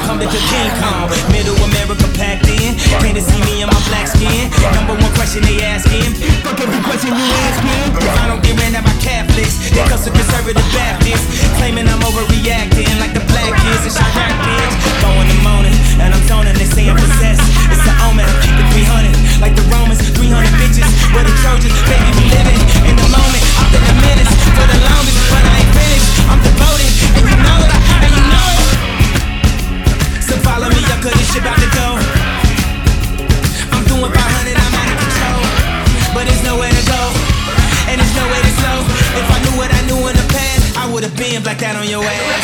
come to King Kong. Middle America packed in. Came to see me in my black skin. Number one question they asking. Fuck every question you asking. If I don't get ran out by Catholics, they cuss a conservative Baptist, claiming I'm overreacting like the black kids and Chirac bitch. Go in the morning and I'm zoning. They say I'm possessed. It's an omen. I keep it 300 like the Romans. 300 bitches. Where the Trojans, baby, we living.